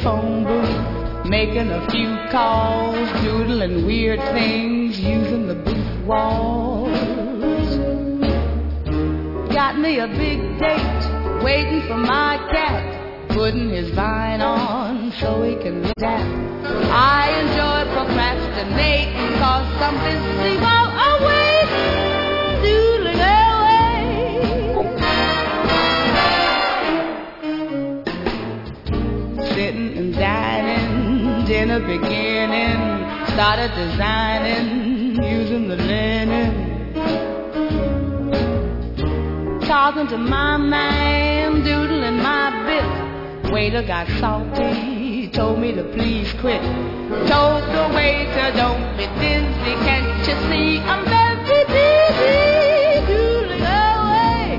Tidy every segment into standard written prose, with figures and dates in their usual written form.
phone booth, making a few calls, doodling weird things, using the booth walls. Got me a big date, waiting for my cat, putting his vine on so he can look at. I enjoy procrastinating, cause something's busy while I wait, doodling away. Sitting and dining, dinner beginning, started designing, using the linen. Talking to my man, doodling my bit. Waiter got salty, told me to please quit. Told the waiter, don't be dizzy, can't you see I'm very busy, doodling away.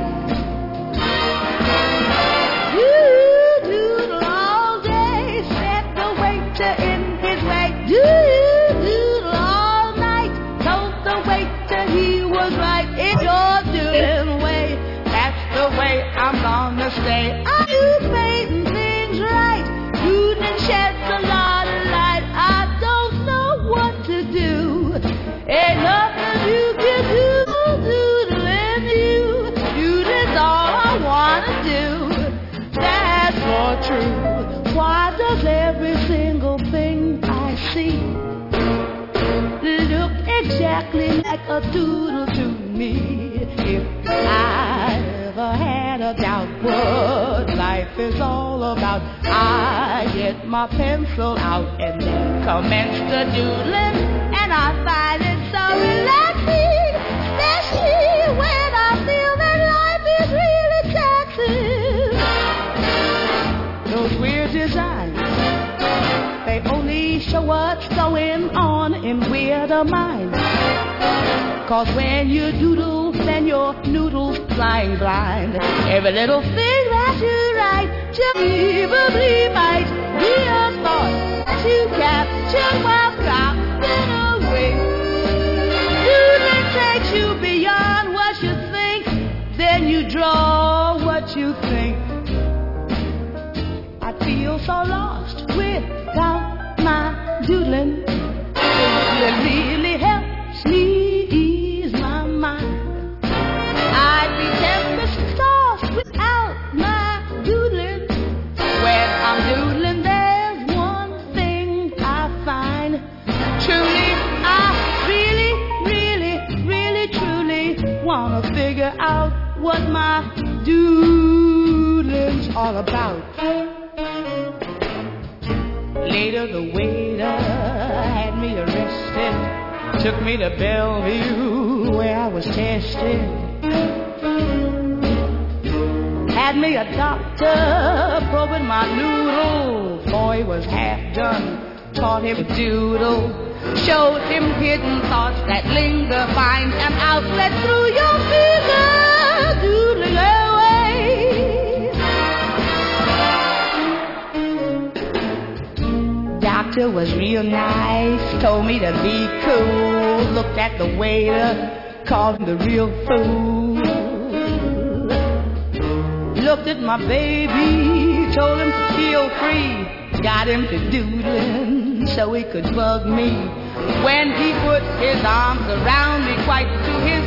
You doodle all day, set the waiter in his way. You doodle all night, told the waiter he was right in your doodling way. That's the way I'm gonna stay. I do painting things right, doodling sheds a lot of light. I don't know what to do. Ain't nothing you can do, doodling you. Doodling's all I wanna do. That's for true. Why does every single thing I see look exactly like a doodle to me? If I ever had a doubt what life is all about, I get my pencil out and then commence the doodling, and I find it so relaxing, especially when I feel that life is really taxing. Those weird designs, they only show what's going on in weirder minds. Cause when you doodle, then your noodles flying blind. Every little thing that you write just probably might be a thought that you capture while copying away. Doodling takes you beyond what you think, then you draw what you think. I feel so lost without my doodling. It really helps me. I'd be tempest tossed without my doodling. When I'm doodling, there's one thing I find. Truly, I really, truly wanna figure out what my doodling's all about. Later, the waiter had me arrested, took me to Bellevue where I was tested. Had me a doctor probing my noodle. Boy was half done, taught him to doodle. Showed him hidden thoughts that linger. Find an outlet through your finger, doodling away. Doctor was real nice, told me to be cool. Looked at the waiter, called him the real fool. Looked at my baby, told him to feel free. Got him to doodling so he could bug me. When he put his arms around me, quite to his